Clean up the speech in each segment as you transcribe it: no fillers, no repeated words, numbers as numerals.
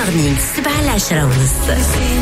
الماغنين 7 ل 10 ونص.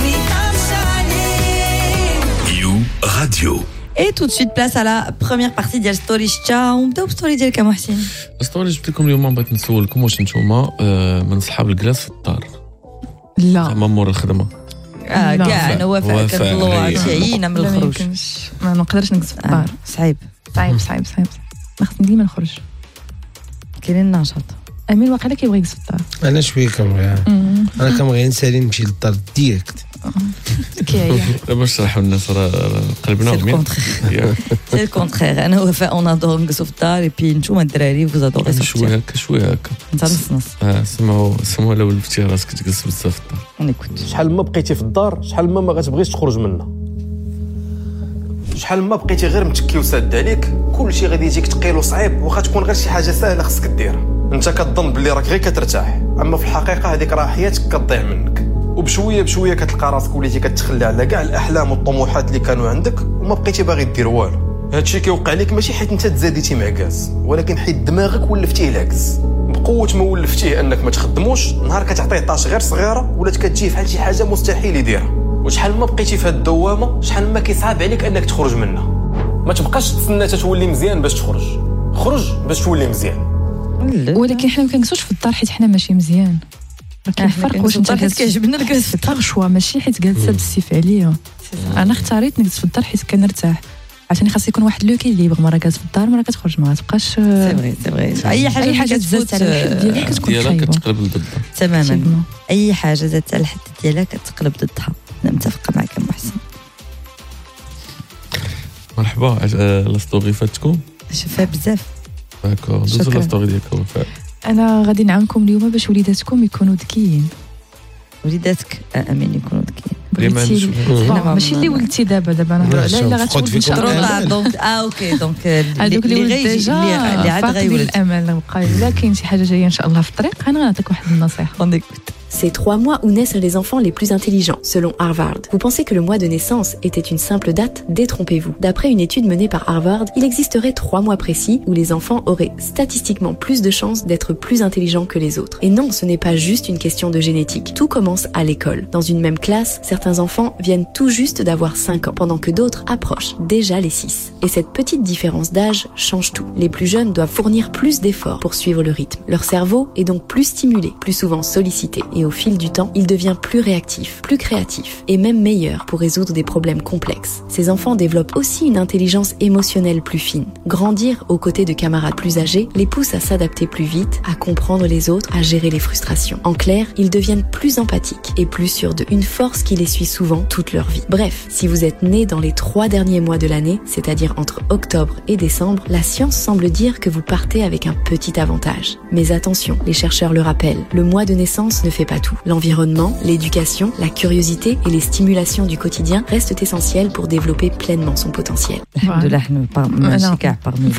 You Radio. Et tout de suite, place à la première partie de Story Cha. On peut story ديالك محسن. الستوري جبت لكم اليوم بغيت نسولكم واش نتوما من صحاب الكلاس في الدار لا زعما مور الخدمه كاع انا وفاء كنطلعوا عشينا من الخروج ما نقدرش نجلس في الدار صعيب صعيب ما خصني ديما نخرج كاين النشاط امين واقيلا كيبغي يجلس في الدار انا شويه كنبغي انا كنبغي نسالي نمشي للدار ديريكت كاين دابا نشرحوا للناس راه قلبنا سي الكونترير انا وفاء اون ادور نجلسوا في الدار اي بي نتوما الدراري فوز ادوري شويه هكا انت نص سمعوا لو ولفتي راسك تجلس بزاف في الدار ونيكوت شحال ما بقيتي في الدار شحال ما غتبغيش تخرج منها شحال ما بقيتي غير متكي وساد عليك كلشي غادي يجيك ثقيل وصعيب واخا تكون غير شي حاجه سهله خصك ديرها انت كتظن بلي راك غير كترتاح اما في الحقيقه هذيك راه حياتك كتضيع منك وبشويه كتلقى راسك وليتي كتخلى على كاع الاحلام والطموحات اللي كانوا عندك وما بقيتي باغي دير والو هادشي كيوقع لك ماشي حيت انت تزاديتي معكاز ولكن حيت دماغك ولفتيه العكس بقوه ما ولفتيه انك ما تخدموش نهار كتعطيه طاش غير صغيره ولات كتجي فحال شي حاجه مستحيل يديرها وشحال ما بقيتي في هاد الدوامه شحال ما كيصعب عليك انك تخرج منها ما تبقاش تسنى تولي مزيان باش خرج باش تولي مزيان ولكن حنا ما كنجلسوش في الدار حيت حنا ماشي مزيان كاين فرق واش انت كيعجبنا الجلوس في الدار شوا ماشي حيت جالسه بالسيف عليا انا اختاريت نجلس في الدار حيت كنرتاح عشان خاص يكون واحد لوكي اللي يبغى مره جالس في الدار مره كتخرج ما تبقاش سي فري اي حاجه تزاد على الحد ديالك كتكون ديالك كتقلب ضدها تماما اي حاجه زادت على الحد ديالها كتقلب ضدها انا متفقه معك محسن مرحبا لا ستوري فاتكم شفاها بزاف هكا دوزو لا ستوري ديالك وفاء انا غادي نعاونكم اليوم باش وليداتكم يكونوا ذكيين وليداتك امين يكونوا ذكيين ماشي اللي ولدتي دابا انا لا غتولد ان شاء الله دونك اوكي دونك هذوك اللي ولد ديجا اللي عاد غيولد الامل بقى لا كاين شي حاجه جايه ان شاء الله في الطريق انا غنعطيك واحد النصيحه C'est 3 mois où naissent les enfants les plus intelligents, selon Harvard. Vous pensez que le mois de naissance était une simple date? Détrompez-vous. D'après une étude menée par Harvard, il existerait 3 mois précis où les enfants auraient statistiquement plus de chances d'être plus intelligents que les autres. Et non, ce n'est pas juste une question de génétique. Tout commence à l'école. Dans une même classe, certains enfants viennent tout juste d'avoir 5 ans, pendant que d'autres approchent déjà les 6. Et cette petite différence d'âge change tout. Les plus jeunes doivent fournir plus d'efforts pour suivre le rythme. Leur cerveau est donc plus stimulé, plus souvent sollicité. Et au fil du temps, il devient plus réactif, plus créatif et même meilleur pour résoudre des problèmes complexes. Ces enfants développent aussi une intelligence émotionnelle plus fine. Grandir aux côtés de camarades plus âgés les pousse à s'adapter plus vite, à comprendre les autres, à gérer les frustrations. En clair, ils deviennent plus empathiques et plus sûrs d'eux, une force qui les suit souvent toute leur vie. Bref, si vous êtes né dans les 3 derniers mois de l'année, c'est-à-dire entre octobre et décembre, la science semble dire que vous partez avec un petit avantage. Mais attention, les chercheurs le rappellent, le mois de naissance ne fait pas tout. L'environnement, l'éducation, la curiosité et les stimulations du quotidien restent essentiels pour développer pleinement son potentiel. الحمد ماشي كاع parmi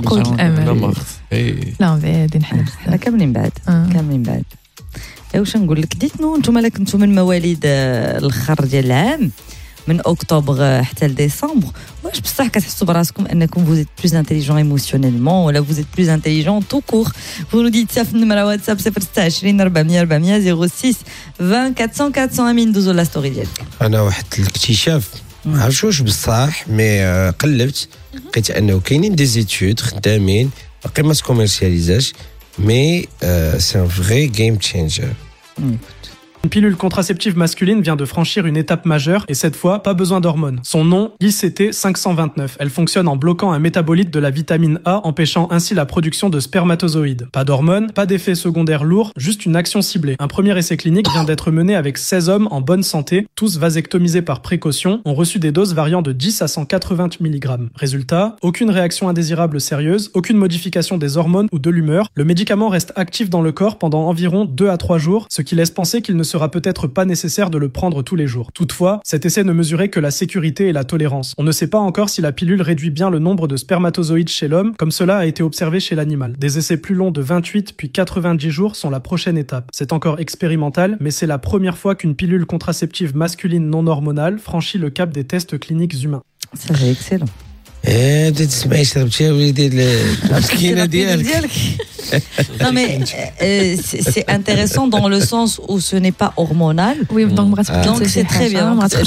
لا بعد حنا كاملين بعد واش نقول لك ديتنو نتوما لا كنتو من مواليد الاخر ديال العام من اكتوبر حتى لديسمبر واش بصح كتحسوا براسكم انكم vous êtes plus intelligent émotionnellement ولا vous êtes plus intelligent tout court vous nous dites ça في النمره واتساب 026 400 400 06 20 400 400 امين دوزو لا ستوري ديالك انا واحد الاكتشاف ما عرفتش واش بصح مي قلبت لقيت انه كاينين دي زيتود خدامين باقي ما تكوميرسياليزاش مي سي ان فري جيم تشينجر. Une pilule contraceptive masculine vient de franchir une étape majeure et cette fois, pas besoin d'hormones. Son nom, l'ICT 529. Elle fonctionne en bloquant un métabolite de la vitamine A, empêchant ainsi la production de spermatozoïdes. Pas d'hormones, pas d'effets secondaires lourds, juste une action ciblée. Un premier essai clinique vient d'être mené avec 16 hommes en bonne santé, tous vasectomisés par précaution, ont reçu des doses variant de 10 à 180 mg. Résultat, aucune réaction indésirable sérieuse, aucune modification des hormones ou de l'humeur. Le médicament reste actif dans le corps pendant environ 2 à 3 jours, ce qui laisse penser qu'il ne sera peut-être pas nécessaire de le prendre tous les jours. Toutefois, cet essai ne mesurait que la sécurité et la tolérance. On ne sait pas encore si la pilule réduit bien le nombre de spermatozoïdes chez l'homme, comme cela a été observé chez l'animal. Des essais plus longs de 28 puis 90 jours sont la prochaine étape. C'est encore expérimental, mais c'est la première fois qu'une pilule contraceptive masculine non hormonale franchit le cap des tests cliniques humains. Ça, c'est excellent. بديت تسمعي شربتي يا وليدي المسكينه ديالك. Non mais c'est intéressant dans le sens où ce n'est pas hormonal. Oui, donc c'est très bien.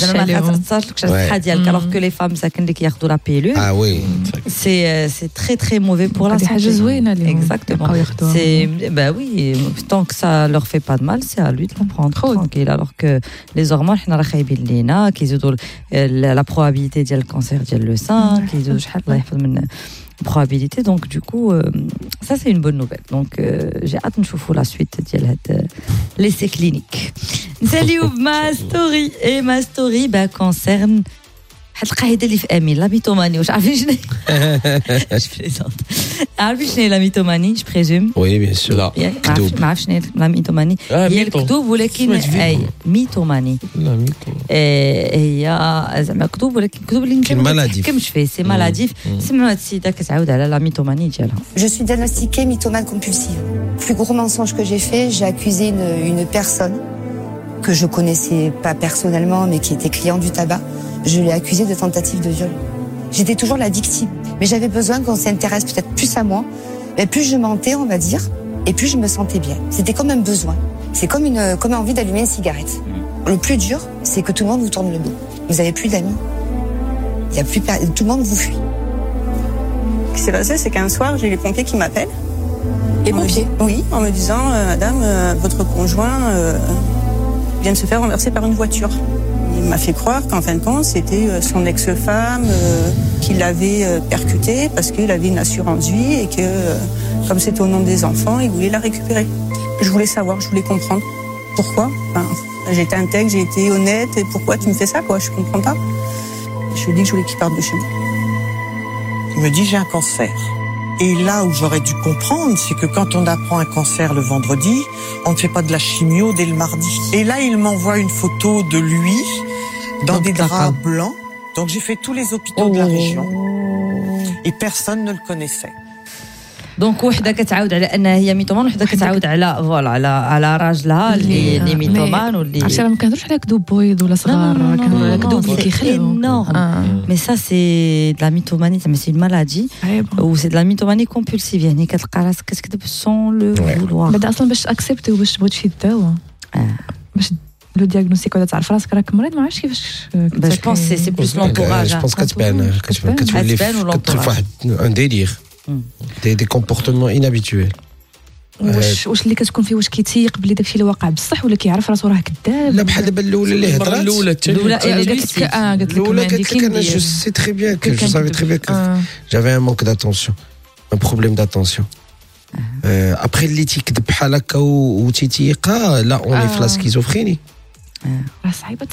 Alors que les femmes ساكن لك ياخذوا la pilule. Ah oui. C'est très très mauvais pour la santé. Exactement. C'est bah oui, tant que ça leur fait pas de mal, c'est à lui de le prendre tranquille. Alors que les hormones حنا راه خايبين لينا كيزيدوا la probabilité ديال الكانسير ديال le sein كيزيدوا شحال الله يحفظ من probabilité. Donc du coup ça c'est une bonne nouvelle. Donc j'ai hâte de نشوفوا la suite ديال هاد l'essai clinique. نساليو ما ستوري et ma story concerne واحد القاعده اللي في امين لا ميتوماني. واش عارفين شنو اش بليزونت عارفين شنو لا ميتوماني جو بريزوم وي بيان سور لا ما عرفتش شنو لا ميتوماني هي الكذوب ولكن اي ميتوماني لا ميتو هي زعما كذوب ولكن كذوب اللي ما كنحكمش فيه سي مالاديف. سمعوا هاد السيده كتعاود على لا ميتوماني ديالها. Je suis diagnostiquée mythomane compulsive. Plus gros mensonge que j'ai fait, j'ai accusé une personne que je connaissais pas personnellement mais qui était client du tabac. Je l'ai accusé de tentative de viol. J'étais toujours la victime, mais j'avais besoin qu'on s'intéresse peut-être plus à moi. Mais plus je mentais, on va dire, et plus je me sentais bien. C'était comme un besoin. C'est comme envie d'allumer une cigarette. Le plus dur, c'est que tout le monde vous tourne le dos. Vous avez plus d'amis. Il y a plus tout le monde vous fuit. Ce qui s'est passé, c'est qu'un soir, j'ai les pompiers qui m'appellent. Les pompiers? Oui, en me disant, madame, votre conjoint vient de se faire renverser par une voiture. Il m'a fait croire qu'en fin de compte, c'était son ex-femme qui l'avait percuté parce qu'il avait une assurance vie et que, comme c'était au nom des enfants, il voulait la récupérer. Je voulais savoir, je voulais comprendre pourquoi. Enfin, j'étais intègre, j'ai été honnête, et pourquoi tu me fais ça, quoi? Je comprends pas. Je lui ai dit que je voulais qu'il parte de chez moi. Il me dit, j'ai un cancer. Et là où j'aurais dû comprendre, c'est que quand on apprend un cancer le vendredi, on ne fait pas de la chimio dès le mardi. Et là, il m'envoie une photo de lui dans des draps blancs. Donc j'ai fait tous les hôpitaux de la région et personne ne le connaissait. دونك وحده كتعاود على انها هي ميتومان وحده كتعاود على فوالا على راجلها اللي ميتومان واللي عرفتي ما كنهضرش على كذوب بويض ولا صغار كنهضروا كذوب اللي كيخلعوا مي سا سي د لا ميتوماني زعما سي مالادي و سي د لا ميتوماني كومبولسيف يعني كتلقى راسك كتكذب سون لو فولوار بعدا اصلا باش اكسبتي وباش تبغي تمشي تداوى باش لو دياغنوستيك ولا تعرف راسك راك مريض ما عرفتش كيفاش جو بونس سي بلوس لونطوراج جو بونس كتبان كتولي كتدخل في واحد ان ديلير des comportements inhabituels. واش اللي كتكون فيه واش كيتيق بلي داكشي اللي واقع بصح ولا كيعرف راسو راه كذاب؟ لا بحال دابا الاولى اللي هضرات الاولى قالت لك انا جو سي تري بيان كو جو سافي تري بيان كو جافي ان مونك داتونسيون ان بروبليم داتونسيون ابري اللي تيكذب بحال هكا وتيتيقا لا اوني في لا سكيزوفريني راه صعيبه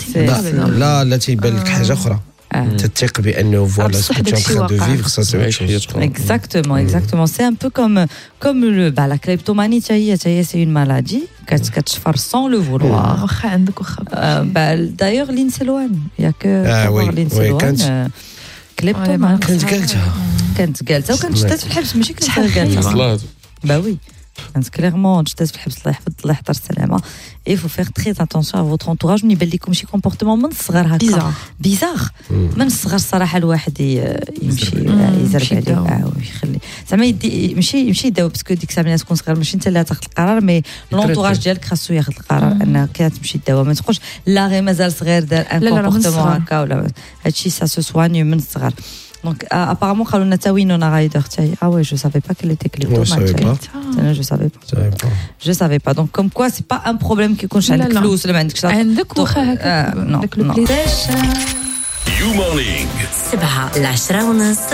لا تيبان لك حاجه اخرى تثق بانه فوالا ce que tu es en train de vivre ça c'est autre chose. Exactement c'est un peu comme la kleptomanie هي c'est une maladie كتشفر sans le vouloir واخا عندك واخا d'ailleurs l'inselwan il y a que l'inselwan كليبتومان كانت قالتها وكانت شتات في الحبس ماشي كانت قالتها bah oui كانت كليرمون شتات في الحبس الله يحفظ الله يحضر السلامه il faut faire très attention à votre entourage من يبان لكم شي كومبورتمون من الصغر هكا بيزار من الصغر الصراحه الواحد يمشي يزرب عليه ويخلي زعما يمشي يداوي باسكو ديك الساعه ملي تكون صغير ماشي انت اللي تاخذ القرار مي لونطوراج ديالك خاصو ياخذ القرار انك كتمشي تداوي ما تقولش لا غير مازال صغير دار ان كومبورتمون هكا ولا هادشي سا سو سواني من الصغر. Donc apparemment Khalona Tawinona Rider taille. Ah ouais, je savais pas qu'elle était kleptomane. Je savais pas. Donc comme quoi c'est pas un problème qui compte عندك فلوس ولا ما عندكش عندك واخا هكا You Morning 7 ل10:30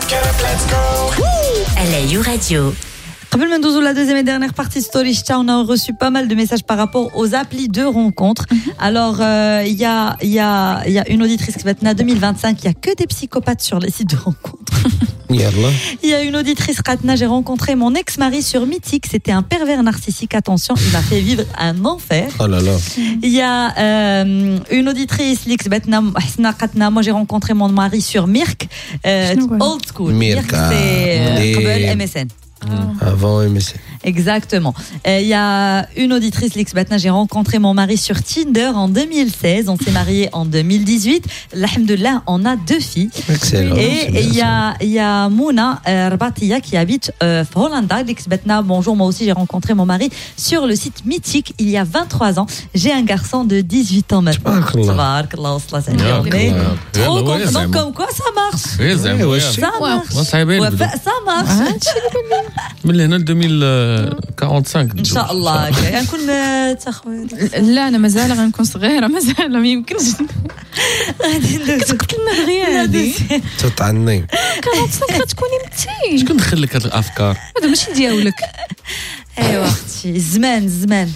على يو راديو. قبل ما ندوزو la deuxième et dernière partie story chat, on a reçu pas mal de messages par rapport aux applis de rencontres. Alors il y a une auditrice qui va être née 2025, il y a que des psychopathes sur les sites de rencontres. Il y a une auditrice Ratna, j'ai rencontré mon ex-mari sur Mythique, c'était un pervers narcissique, attention, il m'a fait vivre un enfer. Oh là là. Il y a une auditrice Lix Betna Ratna, moi j'ai rencontré mon mari sur Mirk, old school. Mirk c'est MSN. Avant MSN. Exactement. Il y a une auditrice, Lixbatna, j'ai rencontré mon mari sur Tinder en 2016. On s'est mariés en 2018. Alhamdoulilah, on a 2 filles. Excellent. Et il y a Mouna Rabatia qui habite Hollanda. Lixbatna, bonjour. Moi aussi, j'ai rencontré mon mari sur le site Mythique il y a 23 ans. J'ai un garçon de 18 ans maintenant. Tabarakallah. Trop content. Donc, comme quoi, ça marche. Ça marche. Ça marche. من هنا ل 2045 ان شاء الله غنكون تخوير. لا انا مازال غنكون صغيره مازال ما يمكنش غادي كتقتلنا دغيا هادي تطعني كتكوني متي شكون دخل لك هاد الافكار هذا ماشي ديالك ايوا اختي الزمان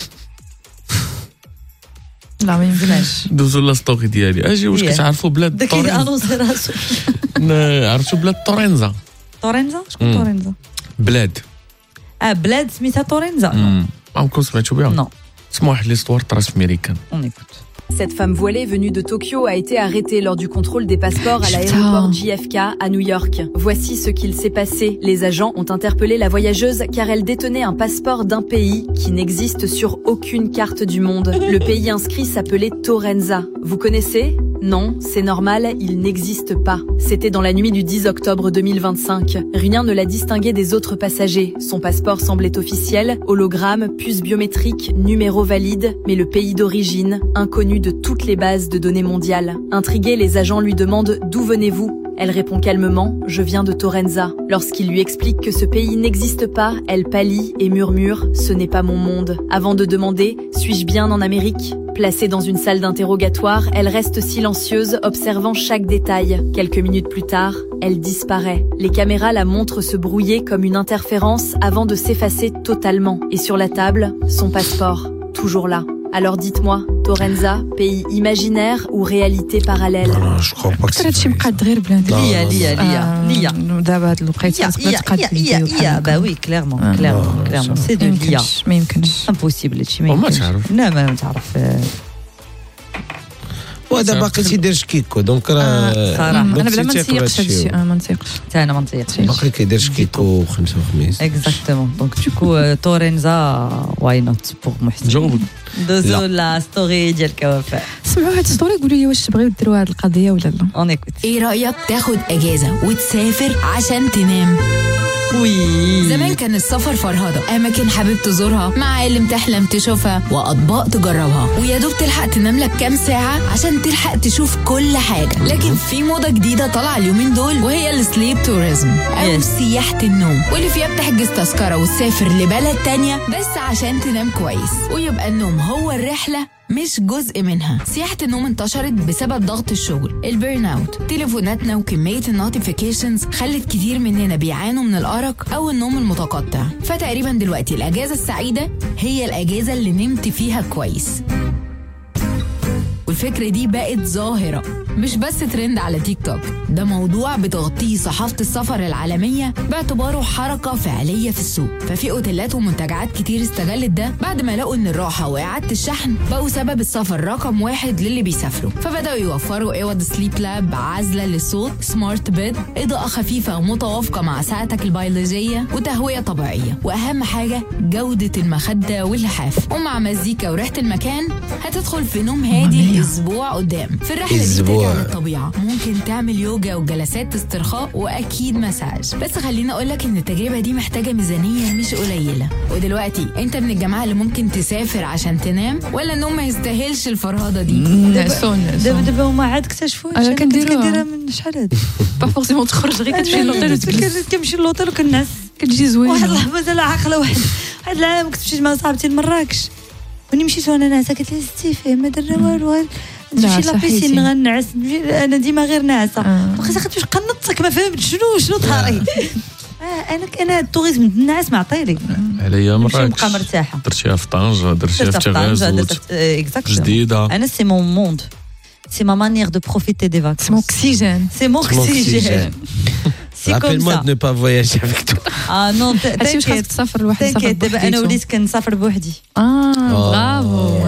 لا ما يمكنش دوزو لا ستوري ديالي اجي واش كتعرفوا بلاد طورينزا عرفتوا بلاد طورينزا شكون طورينزا بلاد بلاد سميتها طورينزا عمركم سمعتوا بها non اسمعوا واحد ليستوار طراش في امريكان on écoute. Cette femme voilée venue de Tokyo a été arrêtée lors du contrôle des passeports à l'aéroport JFK à New York. Voici ce qu'il s'est passé. Les agents ont interpellé la voyageuse car elle détenait un passeport d'un pays qui n'existe sur aucune carte du monde. Le pays inscrit s'appelait Torenza. Vous connaissez ? Non, c'est normal, il n'existe pas. C'était dans la nuit du 10 octobre 2025. Rien ne l'a distingué des autres passagers. Son passeport semblait officiel, hologramme, puce biométrique, numéro valide, mais le pays d'origine, inconnu de toutes les bases de données mondiales. Intrigués, les agents lui demandent « D'où venez-vous ?» Elle répond calmement « Je viens de Torenza ». Lorsqu'il lui explique que ce pays n'existe pas, elle pâlit et murmure « Ce n'est pas mon monde ». Avant de demander « Suis-je bien en Amérique ?» Placée dans une salle d'interrogatoire, elle reste silencieuse, observant chaque détail. Quelques minutes plus tard, elle disparaît. Les caméras la montrent se brouiller comme une interférence avant de s'effacer totalement. Et sur la table, son passeport, toujours là. Alors dites-moi, Torenza, pays imaginaire ou réalité parallèle? Non, je crois pas que c'est هادشي مقاد غير بلاد ليا دابا هاد الوقيته تقدر تقاد ليا bah oui clairement c'est de l'IA ما يمكنش impossible هادشي ما ما تعرف لا ما تعرف وهذا باقي تيدير شكيكو دونك راه انا بلا ما نسيقش هادشي ما نسيقش حتى انا ما نسيقش باقي كيدير شكيكو خمسة وخميس اكزاكتومون دونك دوكو تورينزا واي نوت بوغ محسن جاوب دوزو لا ستوري ديال كوافة سمعوا هاد الستوري قولوا لي واش تبغيو ديروا هاد القضيه ولا لا اون ايكوت ايه رأيك تاخد اجازة وتسافر عشان تنام؟ وي زمان كان السفر فرهدة، أماكن حابب تزورها، معالم تحلم تشوفها، وأطباق تجربها، ويا دوب تلحق تنام لك كام ساعة عشان تلحق تشوف كل حاجة. لكن في موضة جديدة طالعة اليومين دول وهي السليب توريزم أو سياحة النوم، واللي فيها بتحجز تذكرة وتسافر لبلد تانية بس عشان تنام كويس، ويبقى النوم هو الرحلة مش جزء منها. سياحة النوم انتشرت بسبب ضغط الشغل، البيرن اوت، تليفوناتنا وكمية النوتيفيكيشنز خلت كتير مننا بيعانوا من الأرق أو النوم المتقطع. فتقريبا دلوقتي الأجازة السعيدة هي الأجازة اللي نمت فيها كويس. والفكرة دي بقت ظاهرة مش بس ترند على تيك توك، ده موضوع بتغطيه صحافة السفر العالمية باعتباره حركة فعلية في السوق. ففي اوتيلات ومنتجعات كتير استغلت ده بعد ما لقوا ان الراحة وإعادة الشحن بقوا سبب السفر رقم 1 للي بيسافروا. فبدأوا يوفروا اوض سليب لاب عازلة للصوت، سمارت بيد، إضاءة خفيفة ومتوافقة مع ساعتك البيولوجية، وتهوية طبيعية، وأهم حاجة جودة المخدة واللحاف. ومع مزيكا وريحة المكان هتدخل في نوم هادي أسبوع قدام. في الرحلة دي ترجع للطبيعة، ممكن تعمل يوجا وجلسات استرخاء وأكيد مساج. بس خليني أقولك إن التجربة دي محتاجة ميزانية مش قليلة. ودلوقتي أنت من الجماعة اللي ممكن تسافر عشان تنام، ولا النوم ما يستاهلش الفرهدة دي؟ دابا هما عاد اكتشفوا انا كنديرها من شحال هادي با فورسيمون تخرج غير كتمشي للوطيل كنمشي للوطيل وكنعس كتجي زوينه. واحد اللحظه زال عاقله واحد العام كنت مشيت مع صاحبتي لمراكش وني مشيت وانا ناعسه قالت لي ستي فيه ما درنا والو نمشي لابيسين غنعس انا ديما غير ناعسه بقيت باش قنطتك ما فهمتش شنو طاري انا التوريزم الناس معطيلي عليا مراكش نبقى مرتاحه درتيها في طنجة درتيها في تغازوت جديده. انا سي مون موند سي ما مانيير دو بروفيتي دي فاكونس. سي مون اوكسيجين سي مون اوكسيجين. Rappelle-moi de ne pas voyager avec toi. Ah non, t'inquiète, تسافر لوحدك. دابا انا وليت كنسافر بوحدي. برافو. Ça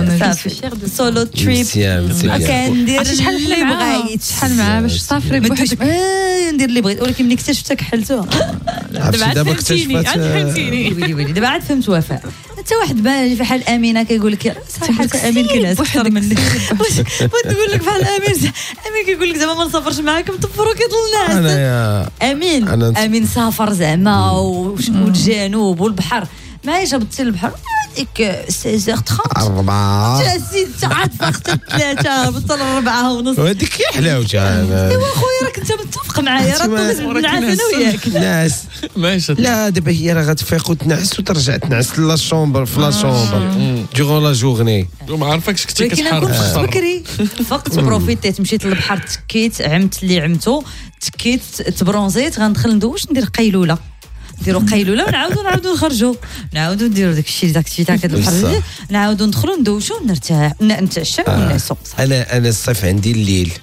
سولو تريب كندير اللي بغيت شحال معاه باش تسافري بوحدك ندير اللي بغيت ولكن ملي اكتشفتها كحلتوها دابا اكتشفت ويلي دابا عاد فهمت وفاء حتى واحد في حال امينه كيقول لك صراحه امين كينعس اكثر منك وتقول لك بحال امين كيقول لك زعما ما نسافرش معاكم تفروا كيضل الناس امين سافر زعما والجنوب والبحر معايش هبطتي للبحر ديك 16:30 4 6 عاد فاختك 3 هبطت ل4:30 وهذيك هي حلاوتها ايوا خويا راك انت متفق معايا راه نعس انا وياك ناس ماشي لا دابا هي راه غتفيق وتنعس وترجع تنعس لا شومبر في لا شومبر ديغون لا جورني وما عرفكش كنتي كتحرك بكري فقت بروفيتيت مشيت للبحر تكيت عمت اللي عمتو تكيت تبرونزيت غندخل ندوش ندير قيلوله نديروا قيلوله ونعاودوا نخرجوا نعاودوا نديروا داكشي داكتيفيتي هكا البحر نعاودوا ندخلوا ندوشوا نرتاح نتعشى ونعسوا انا الصيف عندي الليل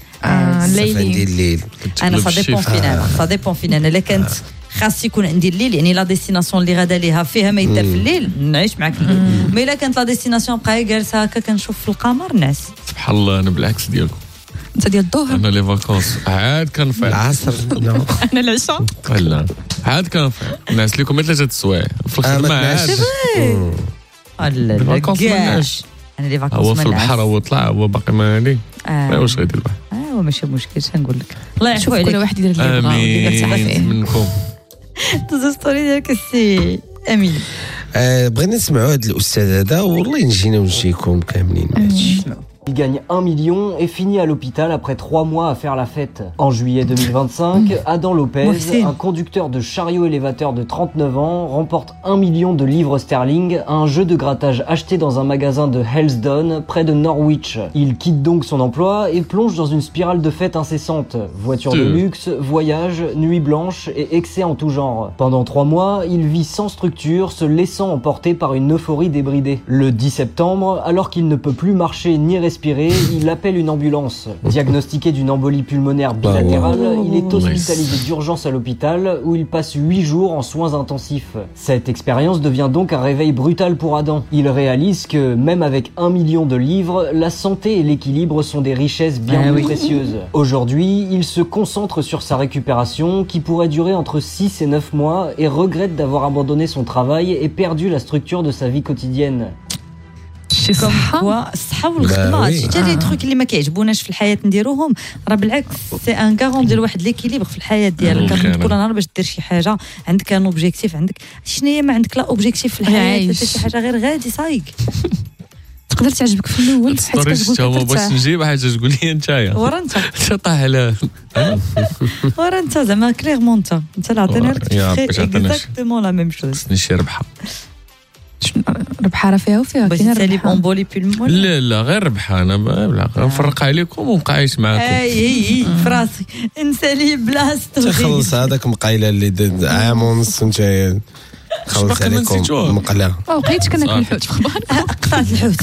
الليل انا صا ديبون فينا انا الا كانت خاص يكون عندي الليل يعني لا ديستيناسيون اللي غادا ليها فيها ما يدار في الليل نعيش معاك الليل مي الا كانت لا ديستيناسيون بقاي جالسه هكا كنشوف في القمر نعس سبحان الله انا بالعكس ديالكم انت ديال الظهر انا لي فاكونس عاد كنفيق العصر انا العشاء لا عاد كنفيق الناس لكم 3 السوايع في الخدمه عاد لا كاش انا لي فاكونس هو في البحر هو طلع هو باقي مالي واش غيدير البحر هو ماشي مشكل شنقول لك الله يعفو عليك كل واحد يدير اللي بغا ويدير فيه منكم دوز ستوري ديالك السي امين بغينا نسمعوا هذا الاستاذ هذا والله نجينا ونجيكم كاملين ماشي Il gagne 1 million et finit à l'hôpital après 3 mois à faire la fête. En juillet 2025, Adam Lopez, un conducteur de chariot élévateur de 39 ans, remporte 1 million de livres sterling à un jeu de grattage acheté dans un magasin de Hellsdon, près de Norwich. Il quitte donc son emploi et plonge dans une spirale de fêtes incessante. Voitures de luxe, voyages, nuits blanches et excès en tout genre. Pendant 3 mois, il vit sans structure, se laissant emporter par une euphorie débridée. Le 10 septembre, alors qu'il ne peut plus marcher ni respirer, il appelle une ambulance. Diagnostiqué d'une embolie pulmonaire bilatérale, il est hospitalisé d'urgence à l'hôpital où il passe 8 jours en soins intensifs. Cette expérience devient donc un réveil brutal pour Adam. Il réalise que même avec 1 million de livres, la santé et l'équilibre sont des richesses bien plus précieuses. Aujourd'hui, il se concentre sur sa récupération qui pourrait durer entre 6 et 9 mois et regrette d'avoir abandonné son travail et perdu la structure de sa vie quotidienne. كوم كوا الصحه والخدمه شي حتى لي تروك اللي ما كيعجبوناش في الحياه نديروهم راه بالعكس سي ان كارون ديال واحد ليكيليبر في الحياه ديالك كل نهار باش دير شي حاجه عندك ان اوبجيكتيف عندك شنو ما عندك لا اوبجيكتيف في الحياه شي حاجه غير غادي صايق تقدر تعجبك في الاول حيت كتقول باش نجيب حاجه تقول لي نتايا ورا انت طاح على ورا انت زعما كليرمون انت اللي عطينا لك اكزاكتومون لا ميم شوز نشي ربحه ربحه راه فيها وفيها كاين ربحه امبولي بولمون لا غير ربحه انا غنفرق عليكم ونبقى عايش معاكم اي فراسي نسالي بلاصتو تخلص هذاك مقايله اللي عام ونص نتايا خلص عليكم مقله بقيت كناكل الحوت في خبار قطعت الحوت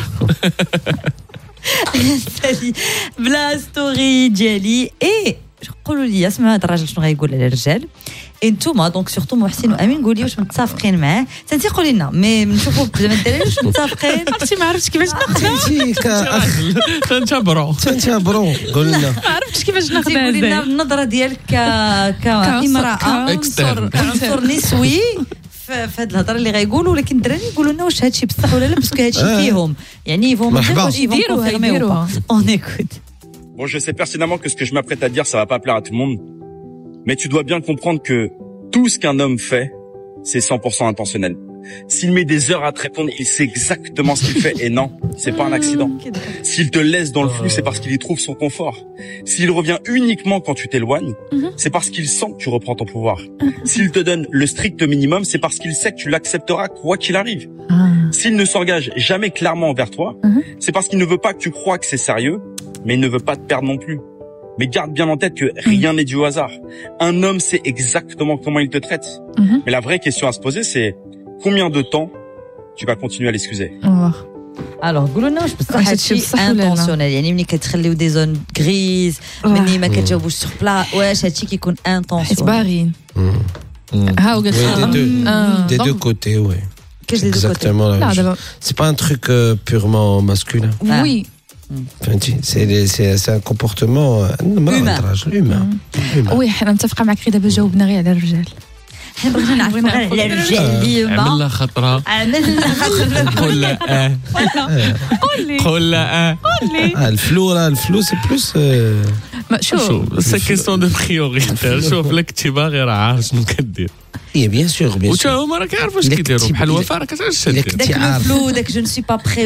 نسالي بلاصتو ديالي اي قولوا لي اسمعوا هذا الراجل شنو غايقول على الرجال انتوما دونك سورتو محسن وامين قولي واش متفقين معاه انت قولي لنا مي نشوفوا زعما الدراري واش متفقين عرفتي ما عرفتش كيفاش ناخذها تنتبروا قول لنا ما عرفتش كيفاش ناخذها قولي لنا النظره ديالك كامراه عنصر نسوي في هذه الهضره اللي غايقولوا ولكن الدراري يقولوا لنا واش هادشي بصح ولا لا باسكو هادشي فيهم يعني يفهم يديروها اون ايكوت Bon, je sais pertinemment que ce que je m'apprête à dire, ça va pas plaire à tout le monde. Mais tu dois bien comprendre que tout ce qu'un homme fait, c'est 100% intentionnel. S'il met des heures à te répondre, il sait exactement ce qu'il fait. Et non, c'est pas un accident. S'il te laisse dans le flou, c'est parce qu'il y trouve son confort. S'il revient uniquement quand tu t'éloignes, c'est parce qu'il sent que tu reprends ton pouvoir. S'il te donne le strict minimum, c'est parce qu'il sait que tu l'accepteras quoi qu'il arrive. S'il ne s'engage jamais clairement envers toi, c'est parce qu'il ne veut pas que tu crois que c'est sérieux, mais il ne veut pas te perdre non plus. Mais garde bien en tête que rien n'est dû au hasard. Un homme sait exactement comment il te traite. Mais la vraie question à se poser, c'est combien de temps tu vas continuer à l'excuser. Alors قولوا لنا واش بصح هادشي انتونسيونيل يعني ملي كتخليو دي زون غريز ملي ما كتجاوبوش سور بلا واش هادشي كيكون انتونسيونيل باغيين ها وقلت دي دو كوتي وي كاش لي دو كوتي لا دابا C'est pas un truc purement masculin. وي C'est un comportement humain. وي حنا متفقه معك غير دابا جاوبنا غير على الرجال حنا بغينا نعرفوا على الرجال اليوم عملنا خطره قول لا قول لا الفلو سي بلوس شوف سي كيستيون دو بريوريتير شوف لك تيبا غير عارف شنو كدير bien sûr وتا هما راك عارف واش كيديروا بحال الوفاء راك تعرف داك الفلو داك جو نسي با بري